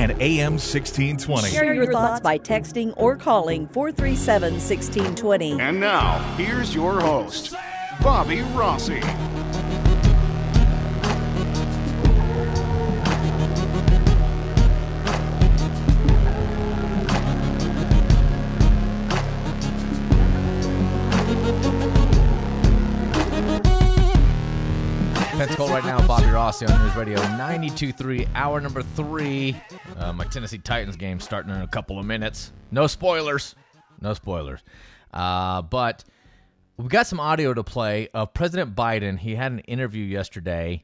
and AM 1620. Share your thoughts by texting or calling 437-1620. And now, here's your host, Bobby Rossi. Pensacola right now, Bobby Rossi on News Radio 92.3, hour number 3. My Tennessee Titans game starting in a couple of minutes. No spoilers. But we've got some audio to play of President Biden. He had an interview yesterday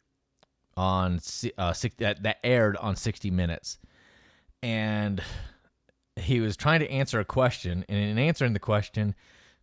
on that aired on 60 Minutes. And he was trying to answer a question. And in answering the question,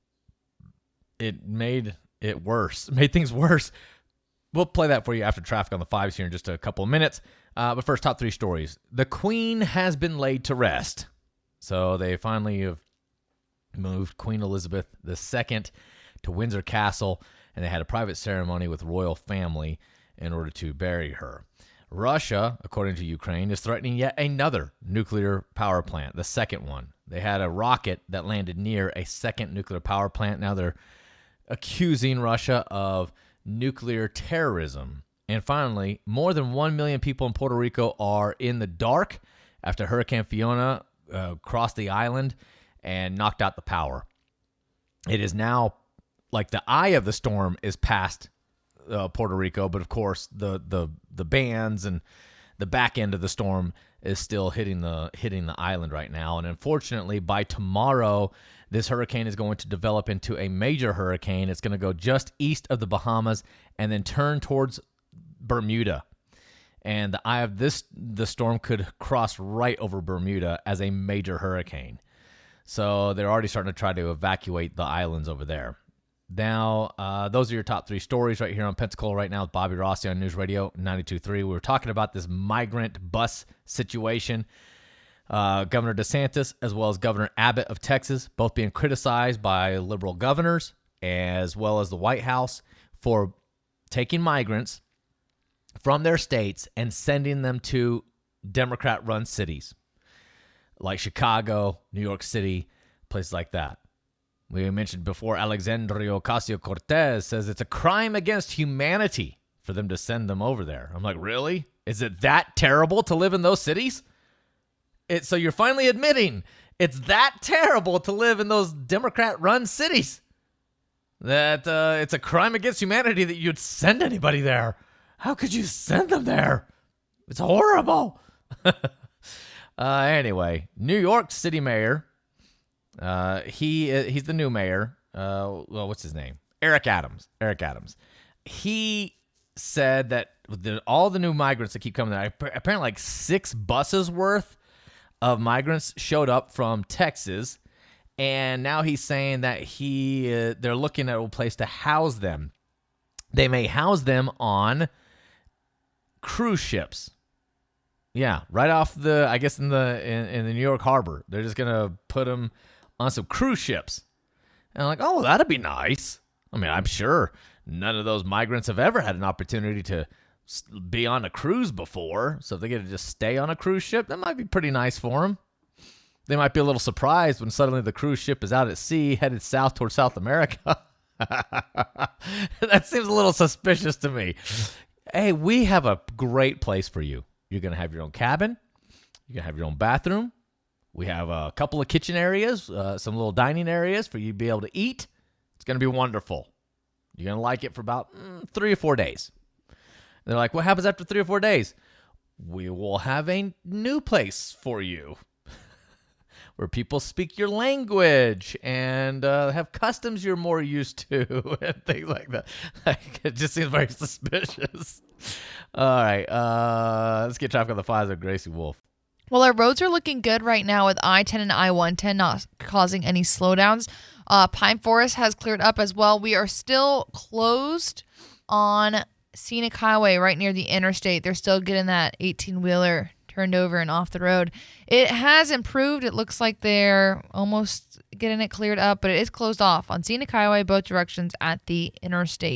it made things worse. We'll play that for you after Traffic on the Fives here in just a couple of minutes. But first, top 3 stories. The Queen has been laid to rest. So they finally have moved Queen Elizabeth II to Windsor Castle, and they had a private ceremony with royal family in order to bury her. Russia, according to Ukraine, is threatening yet another nuclear power plant, the second one. They had a rocket that landed near a second nuclear power plant. Now they're accusing Russia of nuclear terrorism. And finally, more than 1 million people in Puerto Rico are in the dark after Hurricane Fiona crossed the island and knocked out the power. It is now like the eye of the storm is past Puerto Rico, but of course the bands and the back end of the storm is still hitting the island right now. And unfortunately, by tomorrow, this hurricane is going to develop into a major hurricane. It's going to go just east of the Bahamas and then turn towards Bermuda. And the eye of the storm could cross right over Bermuda as a major hurricane. So they're already starting to try to evacuate the islands over there. Now, those are your top 3 stories right here on Pensacola right now with Bobby Rossi on News Radio 92.3. We were talking about this migrant bus situation. Governor DeSantis, as well as Governor Abbott of Texas, both being criticized by liberal governors, as well as the White House, for taking migrants from their states and sending them to Democrat-run cities like Chicago, New York City, places like that. We mentioned before, Alexandria Ocasio-Cortez says it's a crime against humanity for them to send them over there. I'm like, really? Is it that terrible to live in those cities? So you're finally admitting it's that terrible to live in those Democrat-run cities, that it's a crime against humanity that you'd send anybody there. How could you send them there? It's horrible. Anyway, New York City Mayor, he's the new mayor. What's his name? Eric Adams. He said that all the new migrants that keep coming there, apparently like 6 buses worth of migrants showed up from Texas, and now he's saying that they're looking at a place to house them. They may house them on cruise ships. Yeah, right off in the New York harbor. They're just gonna put them on some cruise ships. And I'm like, oh, that'd be nice. I mean, I'm sure none of those migrants have ever had an opportunity to be on a cruise before, so if they get to just stay on a cruise ship, that might be pretty nice for them. They might be a little surprised when suddenly the cruise ship is out at sea, headed south towards South America. That seems a little suspicious to me. Hey, we have a great place for you. You're going to have your own cabin. You're going to have your own bathroom. We have a couple of kitchen areas, some little dining areas for you to be able to eat. It's going to be wonderful. You're going to like it for about 3 or 4 days. They're like, what happens after 3 or 4 days? We will have a new place for you where people speak your language and have customs you're more used to and things like that. It just seems very suspicious. All right, let's get Traffic on the Fives with Gracie Wolf. Well, our roads are looking good right now with I-10 and I-110 not causing any slowdowns. Pine Forest has cleared up as well. We are still closed on Scenic Highway right near the interstate. They're still getting that 18-wheeler turned over and off the road. It has improved. It looks like they're almost getting it cleared up, but it is closed off on Scenic Highway, both directions at the interstate.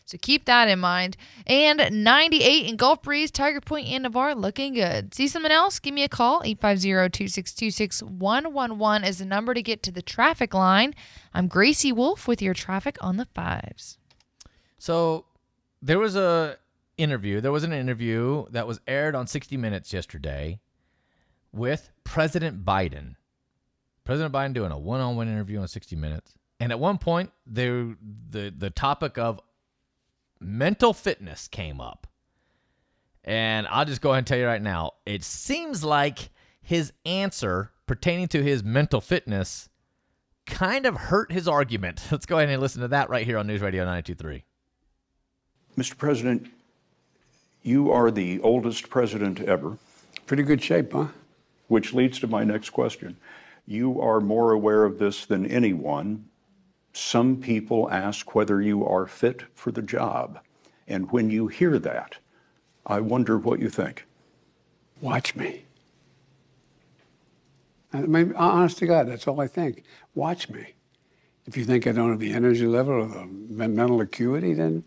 So keep that in mind. And 98 in Gulf Breeze, Tiger Point, and Navarre looking good. See something else? Give me a call. 850-262-6111 is the number to get to the traffic line. I'm Gracie Wolf with your traffic on the 5s. So there was an interview that was aired on 60 Minutes yesterday with President Biden. President Biden doing a one-on-one interview on 60 Minutes. And at one point, the topic of mental fitness came up. And I'll just go ahead and tell you right now, it seems like his answer pertaining to his mental fitness kind of hurt his argument. Let's go ahead and listen to that right here on News Radio 92.3. Mr. President, you are the oldest president ever. Pretty good shape, huh? Which leads to my next question. You are more aware of this than anyone. Some people ask whether you are fit for the job. And when you hear that, I wonder what you think. Watch me. I mean, honest to God, that's all I think. Watch me. If you think I don't have the energy level or the mental acuity, then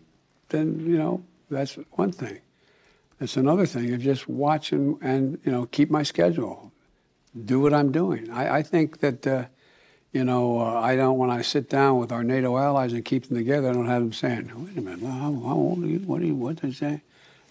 that's one thing. It's another thing of just watch and keep my schedule. Do what I'm doing. I think that, I don't, when I sit down with our NATO allies and keep them together, I don't have them saying, wait a minute, how old are you? What did they say?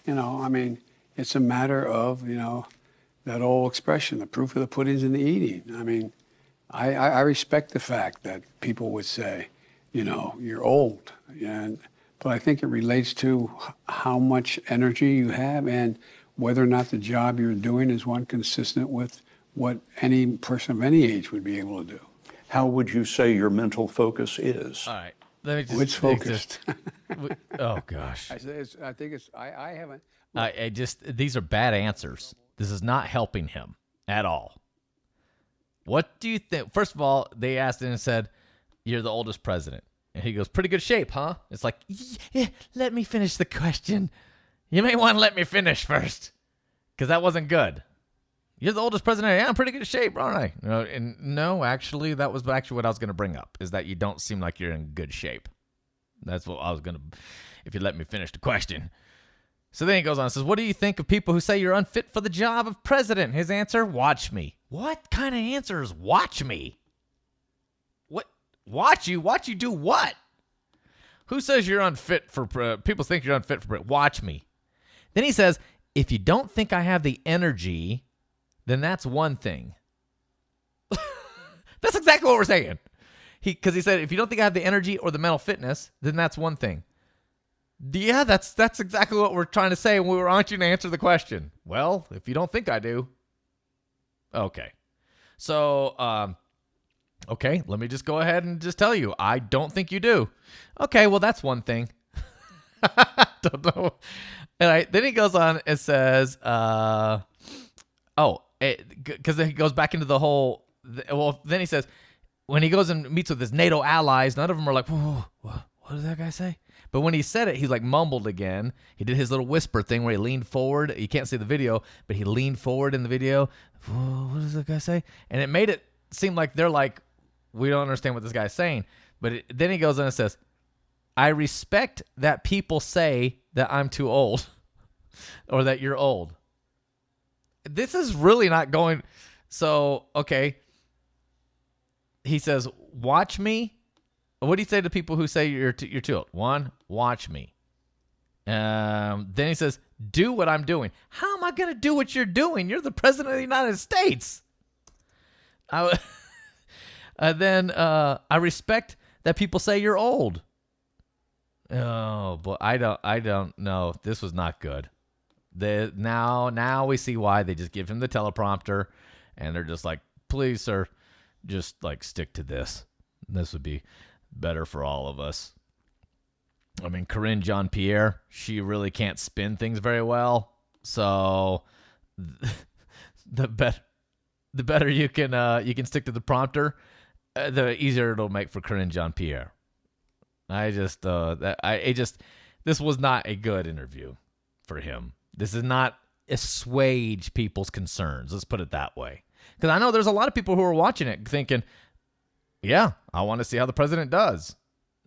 It's a matter of, that old expression, the proof of the pudding's in the eating. I mean, I respect the fact that people would say, you're old. But I think it relates to how much energy you have and whether or not the job you're doing is one consistent with what any person of any age would be able to do. How would you say your mental focus is? All right. Let me just. Which focused? Oh, gosh. I think it's, I haven't. These are bad answers. This is not helping him at all. What do you think? First of all, they asked him and said, you're the oldest president. And he goes, pretty good shape, huh? It's like, yeah, let me finish the question. You may want to let me finish first, because that wasn't good. You're the oldest president. Yeah, I'm pretty good shape, aren't I? No, actually, that was actually what I was going to bring up, is that you don't seem like you're in good shape. That's what I was going to, if you let me finish the question. So then he goes on and says, what do you think of people who say you're unfit for the job of president? His answer, watch me. What kind of answer is watch me? What? Watch you? Watch you do what? Who says you're unfit for, people think you're unfit for, watch me. Then he says, if you don't think I have the energy, then that's one thing. That's exactly what we're saying. Because he said, if you don't think I have the energy or the mental fitness, then that's one thing. Yeah, that's exactly what we're trying to say when we want you to answer the question. Well, if you don't think I do. Okay. So, okay, let me just go ahead and just tell you, I don't think you do. Okay, well, that's one thing. Don't know. All right, then he goes on and says, because he goes back into the whole, then he says, when he goes and meets with his NATO allies, none of them are like, whoa, what did that guy say? But when he said it, he's like mumbled again. He did his little whisper thing where he leaned forward. You can't see the video, but he leaned forward in the video. Whoa, what does that guy say? And it made it seem like they're like, we don't understand what this guy's saying. But then he goes on and says, I respect that people say that I'm too old or that you're old. This is really not going. So, okay. He says, watch me. What do you say to people who say you're too old? One, watch me. Then he says, do what I'm doing. How am I going to do what you're doing? You're the president of the United States. Then I respect that people say you're old. Oh, boy, I don't know. This was not good. Now we see why they just give him the teleprompter, and they're just like, please, sir, just like stick to this. This would be better for all of us. I mean, Karine Jean-Pierre, she really can't spin things very well. So the better you can stick to the prompter, the easier it'll make for Karine Jean-Pierre. This was not a good interview for him. This is not assuage people's concerns. Let's put it that way. Because I know there's a lot of people who are watching it thinking, yeah, I want to see how the president does.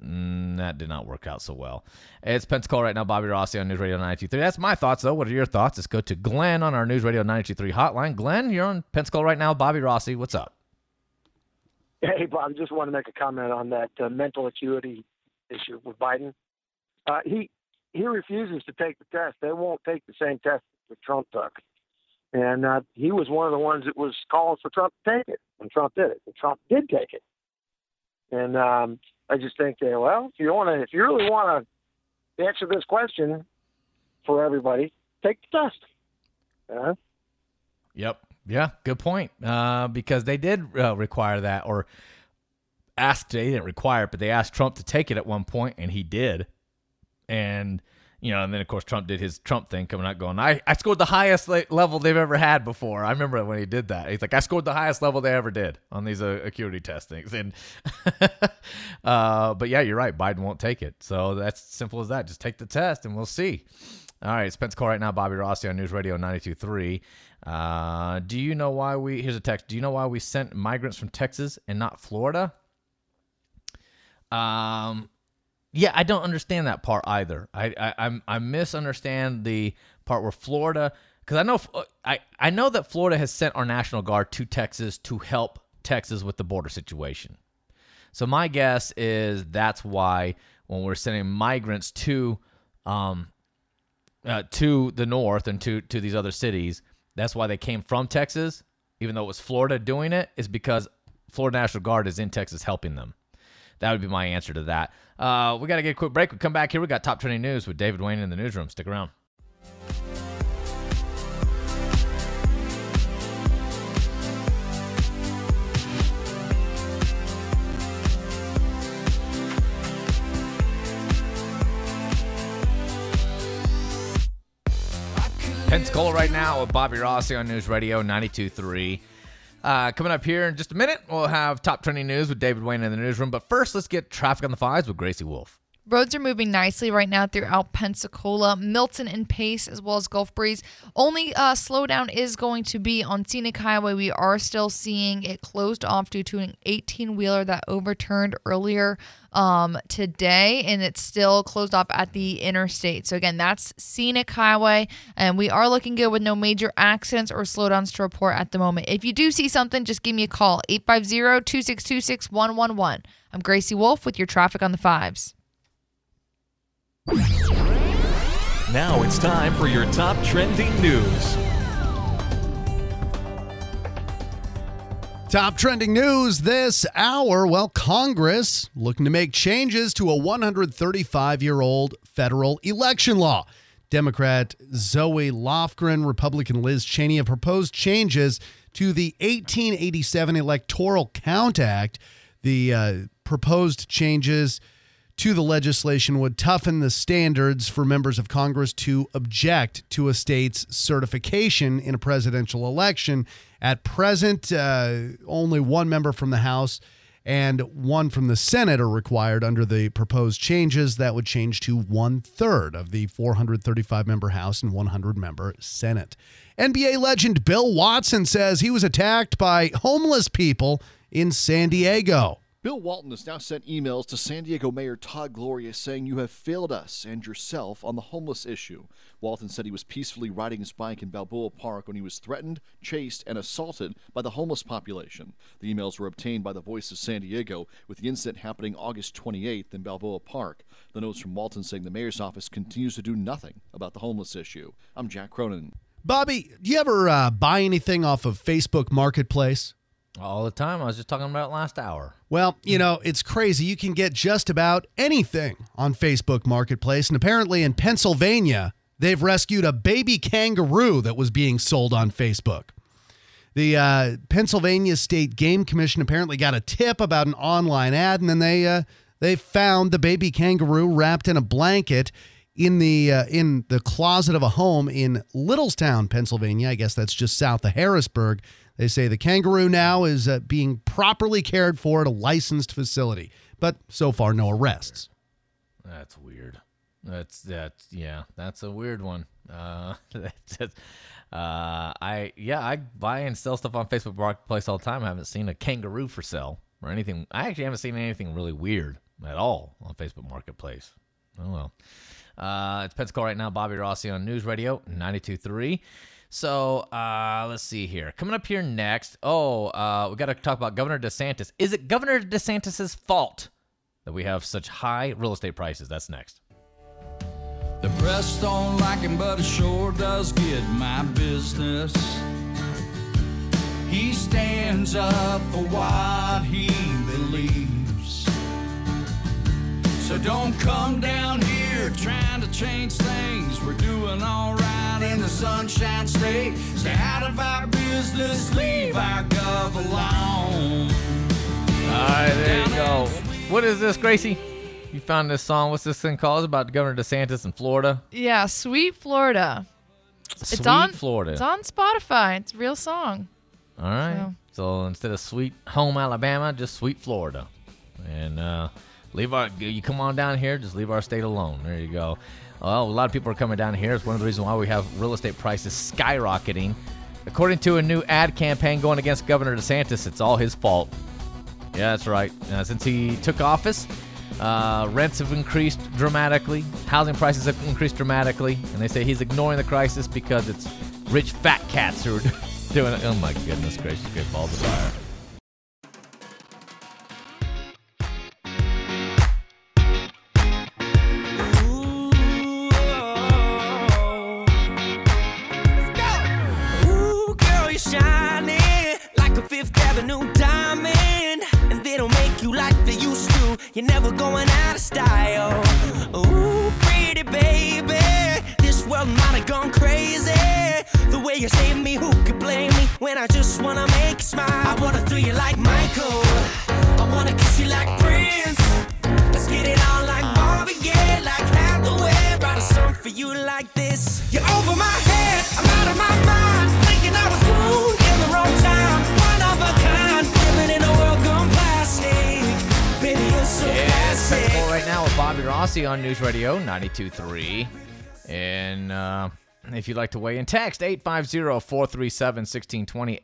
that did not work out so well. It's Pensacola right now. Bobby Rossi on News Radio 92.3. That's my thoughts, though. What are your thoughts? Let's go to Glenn on our News Radio 92.3 hotline. Glenn, you're on Pensacola right now. Bobby Rossi, what's up? Hey, Bob, just want to make a comment on that mental acuity issue with Biden. He refuses to take the test. They won't take the same test that Trump took. And he was one of the ones that was calling for Trump to take it when Trump did it. And Trump did take it. And I just think that, well, if you really want to answer this question for everybody, take the test. Yep. Yeah, good point. Because they did require that, or they didn't require it, but they asked Trump to take it at one point, and he did. And, and then, of course, Trump did his Trump thing, coming out going, I scored the highest level they've ever had before. I remember when he did that. He's like, I scored the highest level they ever did on these acuity testings. And but, yeah, you're right. Biden won't take it. So that's simple as that. Just take the test, and we'll see. All right, it's Pensacola right now. Bobby Rossi on News Radio 92.3. Do you know why here's a text. Do you know why we sent migrants from Texas and not Florida? Yeah, I don't understand that part either. I misunderstand the part where Florida, because I know that Florida has sent our National Guard to Texas to help Texas with the border situation. So my guess is that's why when we're sending migrants to the north and to these other cities, that's why they came from Texas, even though it was Florida doing it, is because Florida National Guard is in Texas helping them. That would be my answer to that. We got to get a quick break. We come back here. We got top trending news with David Wayne in the newsroom. Stick around. Pensacola right now with Bobby Rossi on News Radio 92.3. Coming up here in just a minute, we'll have top trending news with David Wayne in the newsroom. But first, let's get traffic on the fives with Gracie Wolf. Roads are moving nicely right now throughout Pensacola, Milton, and Pace, as well as Gulf Breeze. Only slowdown is going to be on Scenic Highway. We are still seeing it closed off due to an 18-wheeler that overturned earlier today, and it's still closed off at the interstate. So again, that's Scenic Highway, and we are looking good with no major accidents or slowdowns to report at the moment. If you do see something, just give me a call, 850-262-6111. I'm Gracie Wolf with your traffic on the fives. Now it's time for your top trending news. Top trending news this hour. Well, Congress looking to make changes to a 135-year-old federal election law. Democrat Zoe Lofgren, Republican Liz Cheney have proposed changes to the 1887 Electoral Count Act. The proposed changes to the legislation would toughen the standards for members of Congress to object to a state's certification in a presidential election. At present, only one member from the House and one from the Senate are required under the proposed changes. That would change to 1/3 of the 435-member House and 100-member Senate. NBA legend Bill Watson says he was attacked by homeless people in San Diego. Bill Walton has now sent emails to San Diego Mayor Todd Gloria saying, "You have failed us and yourself on the homeless issue." Walton said he was peacefully riding his bike in Balboa Park when he was threatened, chased, and assaulted by the homeless population. The emails were obtained by the Voice of San Diego, with the incident happening August 28th in Balboa Park. The notes from Walton saying the mayor's office continues to do nothing about the homeless issue. I'm Jack Cronin. Bobby, do you ever buy anything off of Facebook Marketplace? All the time. I was just talking about it last hour. Well, it's crazy. You can get just about anything on Facebook Marketplace. And apparently in Pennsylvania, they've rescued a baby kangaroo that was being sold on Facebook. The Pennsylvania State Game Commission apparently got a tip about an online ad, and then they found the baby kangaroo wrapped in a blanket in the closet of a home in Littlestown, Pennsylvania. I guess that's just south of Harrisburg. They say the kangaroo now is being properly cared for at a licensed facility, but so far no arrests. That's weird. That's a weird one. I buy and sell stuff on Facebook Marketplace all the time. I haven't seen a kangaroo for sale or anything. I actually haven't seen anything really weird at all on Facebook Marketplace. Oh, well. It's Pensacola right now. Bobby Rossi on News Radio 92.3. So let's see here. Coming up here next, we got to talk about Governor DeSantis. Is it Governor DeSantis' fault that we have such high real estate prices? That's next. The press don't like him, but it sure does get my business. He stands up for what he believes. So don't come down here trying to change things. We're doing all right in the Sunshine State. Stay out of our business, leave our gov alone. All right, there you go. What is this, Gracie? You found this song. What's this thing called? It's about Governor DeSantis in Florida. Yeah, Sweet Florida. Florida. It's on Spotify. It's a real song. All right. So instead of Sweet Home Alabama, just Sweet Florida. And you come on down here, just leave our state alone. There you go. Well, a lot of people are coming down here. It's one of the reasons why we have real estate prices skyrocketing. According to a new ad campaign going against Governor DeSantis, it's all his fault. Yeah, that's right. Since he took office, rents have increased dramatically. Housing prices have increased dramatically. And they say he's ignoring the crisis because it's rich fat cats who are doing it. Oh, my goodness gracious. Great balls of fire. Ooh, girl, you're shining like a Fifth Avenue diamond. And they don't make you like they used to. You're never going out of style. Ooh, pretty baby, this world might have gone crazy. The way you save me, who could blame me when I just wanna make you smile? I wanna throw you like Michael, I wanna kiss you like Prince. Let's get it on like Marvin Gaye, like Hathaway. Write a song for you like this. You're over my head, I'm out of my mind, thinking I was born in the wrong time. One of a kind, living in a world gone plastic. Baby, you're so classic. Right now with Bobby Rossi on News Radio 92.3. And if you'd like to weigh in, text 850-437-1620,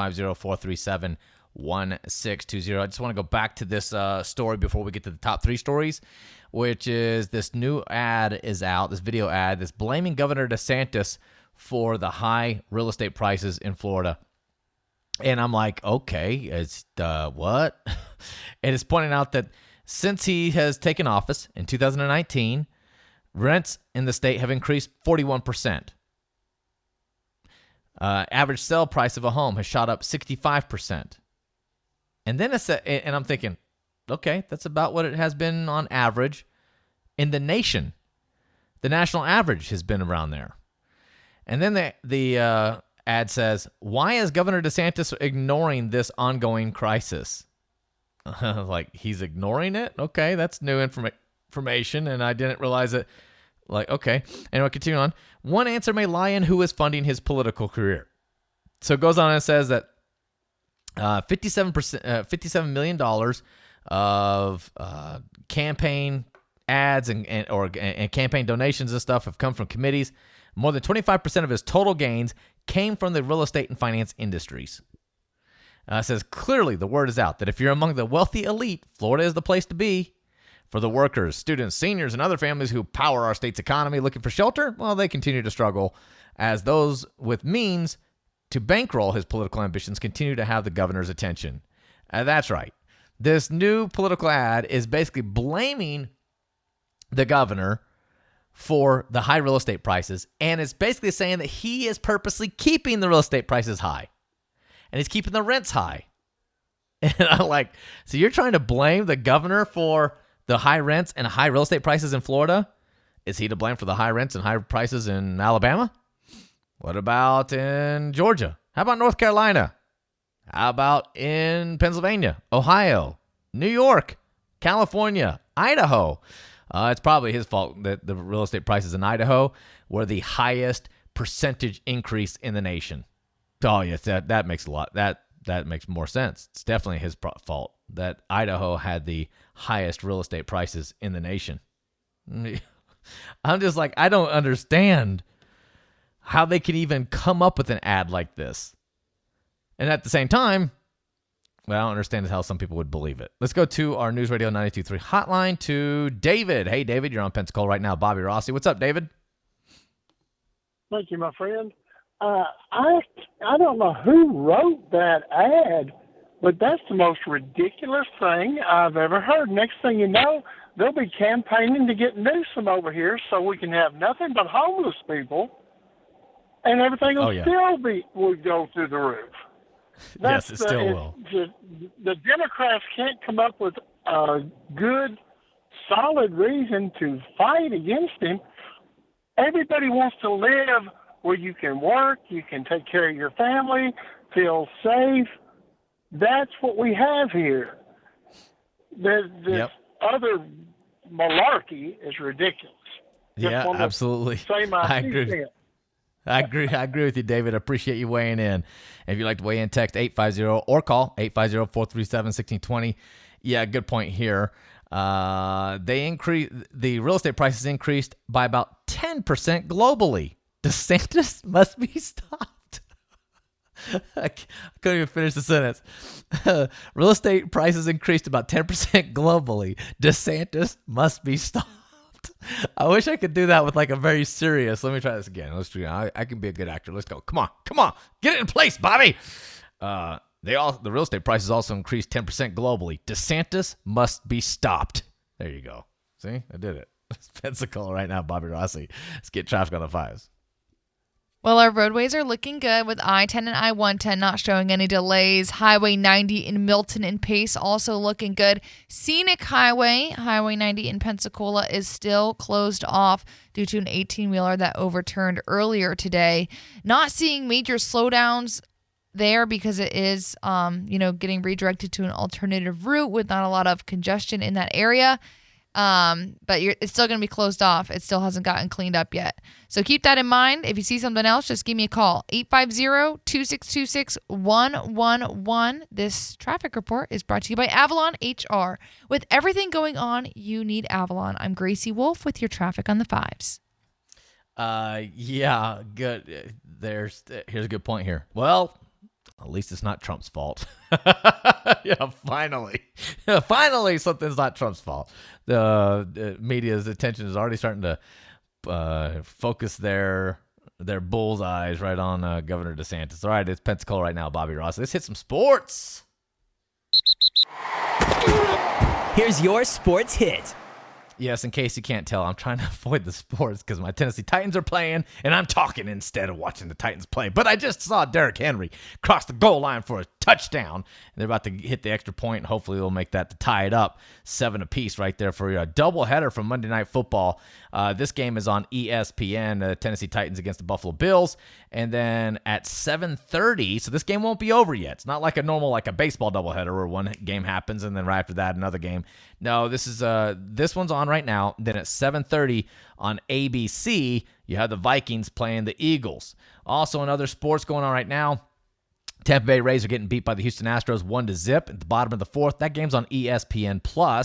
850-437-1620. I just want to go back to this story before we get to the top three stories, which is this new ad is out, this video ad that's blaming Governor DeSantis for the high real estate prices in Florida. And I'm like, okay, it's what? And it's pointing out that since he has taken office in 2019, rents in the state have increased 41%. Average sale price of a home has shot up 65%. And then and I'm thinking, okay, that's about what it has been on average in the nation. The national average has been around there. And then the ad says, why is Governor DeSantis ignoring this ongoing crisis? Like, he's ignoring it? Okay, that's new information, and I didn't realize it. Like, okay. Anyway, continue on. One answer may lie in who is funding his political career. So it goes on and says that $57 million of campaign ads and campaign donations and stuff have come from committees. More than 25% of his total gains came from the real estate and finance industries. It says, clearly the word is out that if you're among the wealthy elite, Florida is the place to be. For the workers, students, seniors, and other families who power our state's economy looking for shelter, well, they continue to struggle as those with means to bankroll his political ambitions continue to have the governor's attention. That's right. This new political ad is basically blaming the governor for the high real estate prices, and it's basically saying that he is purposely keeping the real estate prices high, and he's keeping the rents high. And I'm like, so you're trying to blame the governor for the high rents and high real estate prices in Florida? Is he to blame for the high rents and high prices in Alabama? What about in Georgia? How about North Carolina? How about in Pennsylvania, Ohio, New York, California, Idaho? It's probably his fault that the real estate prices in Idaho were the highest percentage increase in the nation. Oh, yes, that makes a lot. That makes more sense. It's definitely his fault that Idaho had the highest real estate prices in the nation. I'm just like, I don't understand how they can even come up with an ad like this. And at the same time, Well, I don't understand how some people would believe it. Let's go to our News Radio 92.3 hotline to David. Hey, David, you're on Pensacola right now. Bobby Rossi. What's up, David? Thank you, my friend. I don't know who wrote that ad, but that's the most ridiculous thing I've ever heard. Next thing you know, they'll be campaigning to get Newsom over here so we can have nothing but homeless people, and everything will will go through the roof. Yes, it still will. The Democrats can't come up with a good, solid reason to fight against him. Everybody wants to live where you can work, you can take care of your family, feel safe. That's what we have here. This other malarkey is ridiculous. Yeah, absolutely. I agree. I agree with you, David. I appreciate you weighing in. If you'd like to weigh in, text 850 or call 850-437-1620. Yeah, good point here. The real estate prices increased by about 10% globally. DeSantis must be stopped. I couldn't even finish the sentence. Real estate prices increased about 10% globally. DeSantis must be stopped. I wish I could do that with like a very serious. Let me try this again. Let's do. I can be a good actor. Let's go. Come on, get it in place, Bobby. The real estate prices also increased 10% globally. DeSantis must be stopped. There you go. See, I did it. It's Pensacola right now, Bobby Rossi. Let's get traffic on the fives. Well, our roadways are looking good with I-10 and I-110 not showing any delays. Highway 90 in Milton and Pace also looking good. Scenic Highway 90 in Pensacola is still closed off due to an 18-wheeler that overturned earlier today. Not seeing major slowdowns there because it is, getting redirected to an alternative route with not a lot of congestion in that area. But it's still going to be closed off. It still hasn't gotten cleaned up yet. So keep that in mind. If you see something else, just give me a call. 850-2626-111. This traffic report is brought to you by Avalon HR. With everything going on, you need Avalon. I'm Gracie Wolf with your traffic on the fives. Yeah, good. Here's a good point here. Well, at least it's not Trump's fault. Yeah, finally something's not Trump's fault. The media's attention is already starting to focus their bullseyes right on Governor DeSantis. All right, it's Pensacola right now, Bobby Ross. Let's hit some sports. Here's your sports hit. Yes, in case you can't tell, I'm trying to avoid the sports because my Tennessee Titans are playing, and I'm talking instead of watching the Titans play. But I just saw Derrick Henry cross the goal line for a touchdown, and they're about to hit the extra point, and hopefully they'll make that to tie it up 7 apiece right there for a doubleheader from Monday Night Football. This game is on ESPN, Tennessee Titans against the Buffalo Bills, and then at 7:30, so this game won't be over yet. It's not like a normal, like a baseball doubleheader where one game happens and then right after that another game. No, this one's on right now. Then at 7:30 on ABC, you have the Vikings playing the Eagles. Also, in other sports going on right now, Tampa Bay Rays are getting beat by the Houston Astros 1-0 at the bottom of the fourth. That game's on ESPN+.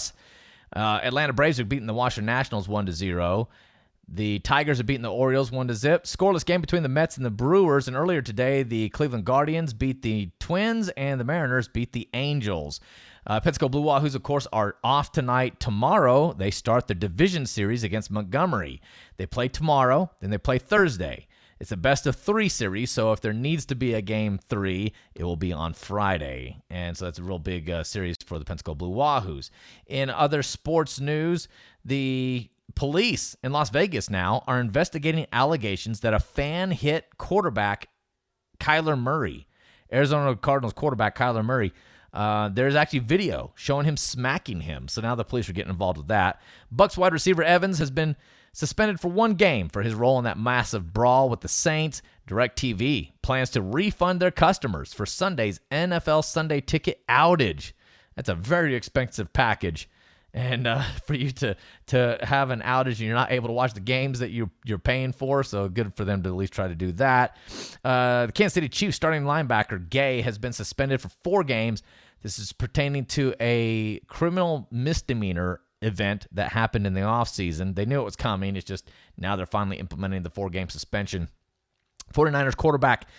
Atlanta Braves are beating the Washington Nationals 1-0. The Tigers are beating the Orioles 1-0. Scoreless game between the Mets and the Brewers. And earlier today, the Cleveland Guardians beat the Twins and the Mariners beat the Angels. Pensacola Blue Wahoos, of course, are off tonight. Tomorrow, they start the division series against Montgomery. They play tomorrow, then they play Thursday. It's a best-of-3 series, so if there needs to be a Game 3, it will be on Friday. And so that's a real big series for the Pensacola Blue Wahoos. In other sports news, the police in Las Vegas now are investigating allegations that a fan hit quarterback Kyler Murray. Arizona Cardinals quarterback Kyler Murray. There's actually video showing him smacking him. So now the police are getting involved with that. Bucs wide receiver Evans has been suspended for 1 game for his role in that massive brawl with the Saints. DirecTV plans to refund their customers for Sunday's NFL Sunday ticket outage. That's a very expensive package. And for you to have an outage and you're not able to watch the games that you're paying for, so good for them to at least try to do that. The Kansas City Chiefs starting linebacker Gay has been suspended for 4 games. This is pertaining to a criminal misdemeanor event that happened in the offseason. They knew it was coming. It's just now they're finally implementing the 4-game suspension. 49ers quarterback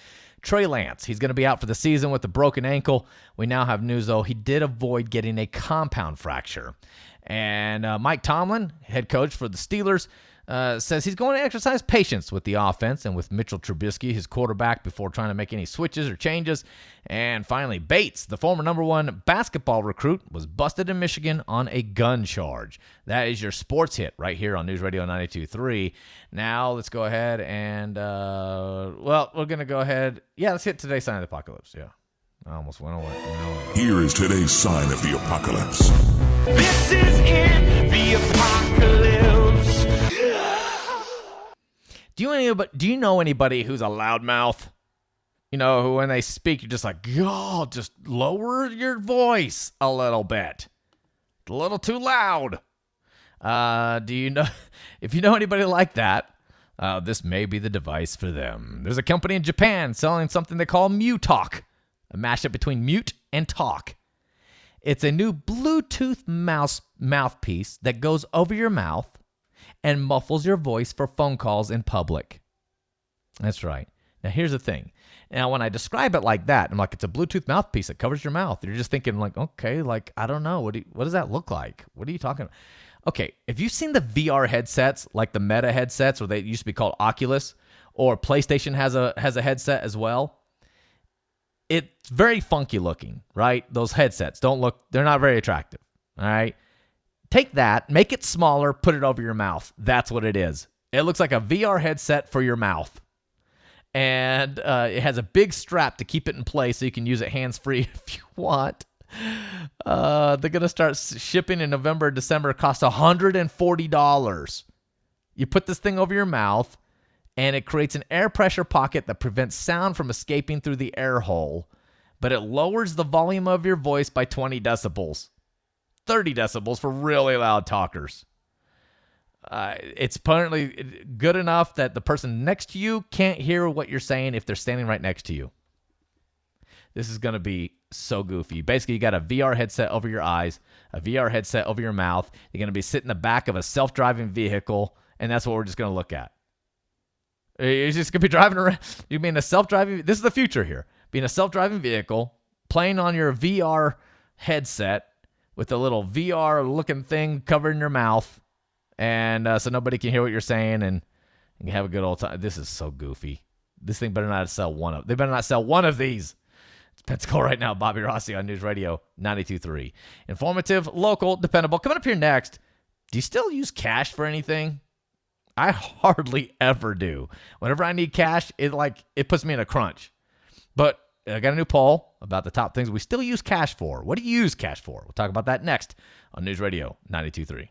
Trey Lance, he's going to be out for the season with a broken ankle. We now have news, though, he did avoid getting a compound fracture. And Mike Tomlin, head coach for the Steelers, says he's going to exercise patience with the offense and with Mitchell Trubisky, his quarterback, before trying to make any switches or changes. And finally, Bates, the former number 1 basketball recruit, was busted in Michigan on a gun charge. That is your sports hit right here on News Radio 92.3. Now let's go ahead and, we're going to go ahead. Yeah, let's hit today's sign of the apocalypse. Yeah, I almost went away. Here is today's sign of the apocalypse. This is in the apocalypse. Do you know anybody who's a loudmouth? You know, who when they speak, you're just like, oh, just lower your voice a little bit. It's a little too loud. Do you know, if you know anybody like that, this may be the device for them. There's a company in Japan selling something they call MuTalk, a mashup between mute and talk. It's a new Bluetooth mouthpiece that goes over your mouth and muffles your voice for phone calls in public. That's right. Now, here's the thing. Now, when I describe it like that, I'm like, it's a Bluetooth mouthpiece that covers your mouth. You're just thinking like, okay, like, I don't know. What does that look like? What are you talking about? Okay, if you've seen the VR headsets, like the Meta headsets, or they used to be called Oculus, or PlayStation has a headset as well, it's very funky looking, right? Those headsets they're not very attractive, all right? Take that, make it smaller, put it over your mouth. That's what it is. It looks like a VR headset for your mouth. And it has a big strap to keep it in place so you can use it hands-free if you want. They're going to start shipping in November, December. It costs $140. You put this thing over your mouth, and it creates an air pressure pocket that prevents sound from escaping through the air hole, but it lowers the volume of your voice by 20 decibels. 30 decibels for really loud talkers. It's apparently good enough that the person next to you can't hear what you're saying if they're standing right next to you. This is going to be so goofy. Basically, you got a VR headset over your eyes, a VR headset over your mouth. You're going to be sitting in the back of a self-driving vehicle, and that's what we're just going to look at. You're just going to be driving around. You mean a self-driving? This is the future here. Being a self-driving vehicle, playing on your VR headset with a little VR-looking thing covering your mouth, and so nobody can hear what you're saying, and you can have a good old time. This is so goofy. This thing better not sell one of. They better not sell one of these. It's Pensacola right now. Bobby Rossi on News Radio 92.3. Informative, local, dependable. Coming up here next, do you still use cash for anything? I hardly ever do. Whenever I need cash, it puts me in a crunch. But I got a new poll about the top things we still use cash for. What do you use cash for? We'll talk about that next on News Radio 92.3.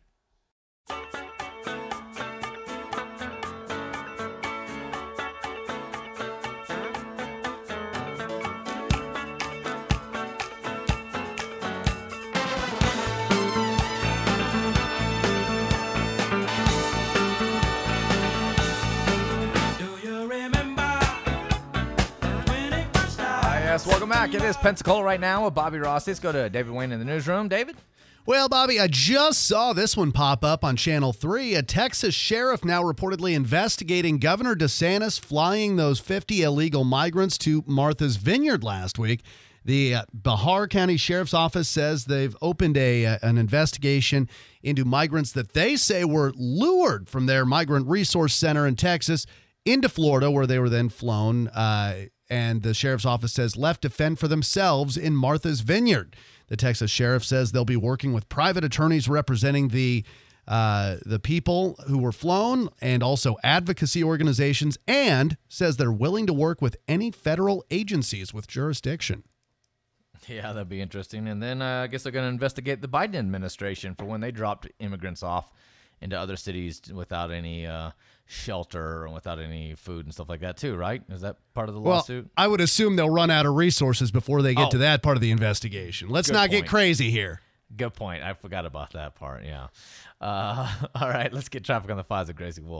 Welcome back. It is Pensacola right now with Bobby Rossi. Let's go to David Wayne in the newsroom. David? Well, Bobby, I just saw this one pop up on Channel 3. A Texas sheriff now reportedly investigating Governor DeSantis flying those 50 illegal migrants to Martha's Vineyard last week. The Bahar County Sheriff's Office says they've opened an investigation into migrants that they say were lured from their migrant resource center in Texas into Florida, where they were then flown and the sheriff's office says left to fend for themselves in Martha's Vineyard. The Texas sheriff says they'll be working with private attorneys representing the people who were flown and also advocacy organizations, and says they're willing to work with any federal agencies with jurisdiction. Yeah, that'd be interesting. And then I guess they're going to investigate the Biden administration for when they dropped immigrants off into other cities without any shelter and without any food and stuff like that too, right? Is that part of the lawsuit? Well, I would assume they'll run out of resources before they get to that part of the investigation. Let's not get crazy here. Good point. I forgot about that part, yeah. All right, let's get traffic on the 5s with Gracie Wolf.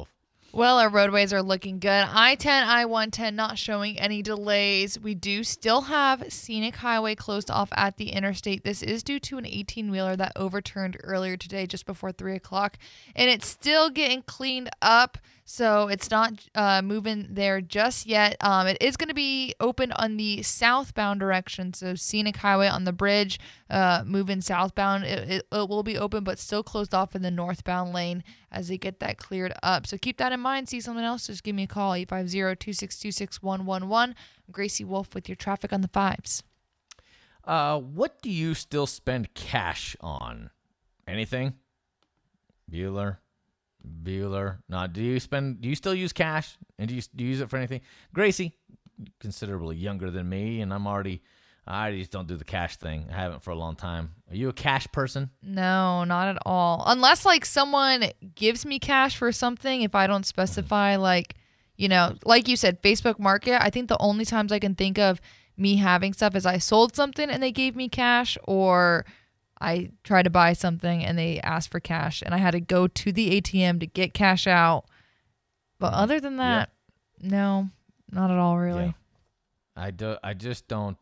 Well, our roadways are looking good. I-10, I-110 not showing any delays. We do still have Scenic Highway closed off at the interstate. This is due to an 18-wheeler that overturned earlier today just before 3 o'clock. And it's still getting cleaned up, so it's not moving there just yet. It is going to be open on the southbound direction, so Scenic Highway on the bridge moving southbound. It will be open, but still closed off in the northbound lane as they get that cleared up. So keep that in mind. See something else, just give me a call, 850-262-6111. I'm Gracie Wolf with your traffic on the fives. What do you still spend cash on? Anything? Bueller? No, do you still use cash? And do you use it for anything? Gracie, considerably younger than me, and I just don't do the cash thing. I haven't for a long time. Are you a cash person? No, not at all. Unless like someone gives me cash for something, if I don't specify, like you said, Facebook Market. I think the only times I can think of me having stuff is I sold something and they gave me cash, or I tried to buy something and they asked for cash and I had to go to the ATM to get cash out. But other than that, no, not at all really. Yeah. I just don't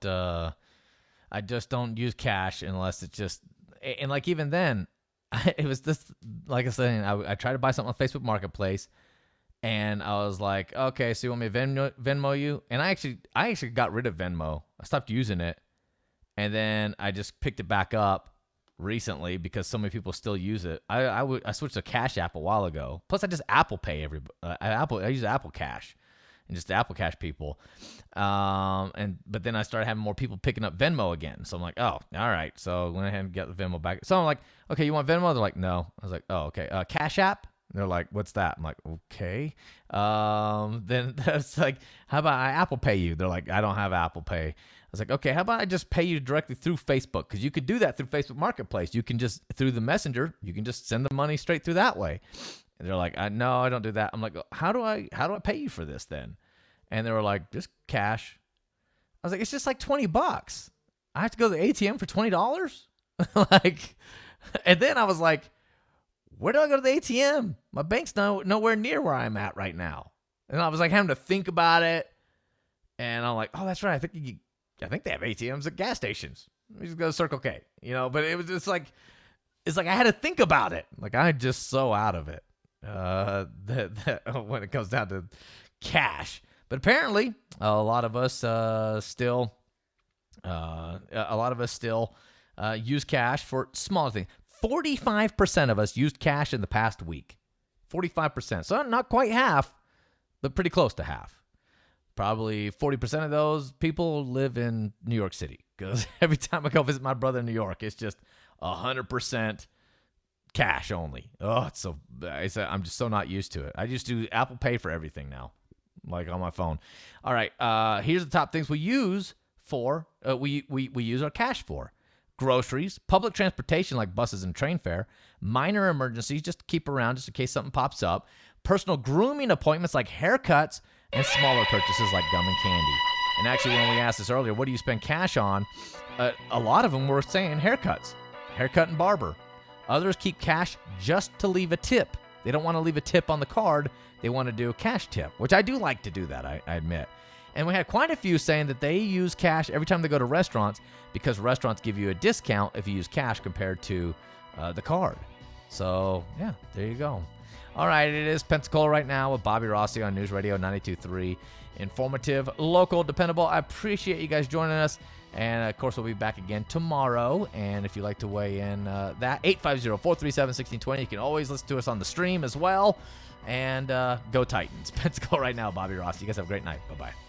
use cash unless it's just, and like even then, it was just like I said, I tried to buy something on Facebook Marketplace, and I was like, okay, so you want me to Venmo you? And I actually got rid of Venmo. I stopped using it, and then I just picked it back up recently because so many people still use it. I switched to Cash App a while ago. Plus, I just Apple Pay I use Apple Cash. And just the Apple Cash people. But then I started having more people picking up Venmo again. So I'm like, oh, all right. So I went ahead and got the Venmo back. So I'm like, okay, you want Venmo? They're like, no. I was like, oh, okay. Cash App? They're like, what's that? I'm like, okay. Then that's like, how about I Apple Pay you? They're like, I don't have Apple Pay. I was like, okay, how about I just pay you directly through Facebook? Because you could do that through Facebook Marketplace. You can just, through the Messenger, you can just send the money straight through that way. And they're like, no, I don't do that. I'm like, how do I pay you for this then? And they were like, just cash. I was like, it's just like $20. I have to go to the ATM for $20? And then I was like, where do I go to the ATM? My bank's nowhere near where I'm at right now. And I was like having to think about it. And I'm like, oh, that's right. I think they have ATMs at gas stations. We just go to Circle K, but it was just like, it's like I had to think about it. Like I'm just so out of it that when it comes down to cash. But apparently, a lot of us still use cash for smaller things. 45% of us used cash in the past week. 45%. So not quite half, but pretty close to half. Probably 40% of those people live in New York City, because every time I go visit my brother in New York, it's just 100% cash only. Oh, I'm just so not used to it. I just do Apple Pay for everything now, like on my phone. All right, here's the top things we use for we use our cash for: groceries, public transportation like buses and train fare, minor emergencies just to keep around just in case something pops up, personal grooming appointments like haircuts, and smaller purchases like gum and candy. And actually, when we asked this earlier, what do you spend cash on? A lot of them were saying haircuts, haircut and barber. Others keep cash just to leave a tip. They don't want to leave a tip on the card. They want to do a cash tip, which I do like to do that, I admit. And we had quite a few saying that they use cash every time they go to restaurants because restaurants give you a discount if you use cash compared to the card. So, yeah, there you go. All right, it is Pensacola right now with Bobby Rossi on News Radio 92.3. Informative, local, dependable. I appreciate you guys joining us. And, of course, we'll be back again tomorrow. And if you'd like to weigh in, that 850-437-1620. You can always listen to us on the stream as well. And go Titans. Pensacola right now, Bobby Rossi. You guys have a great night. Bye-bye.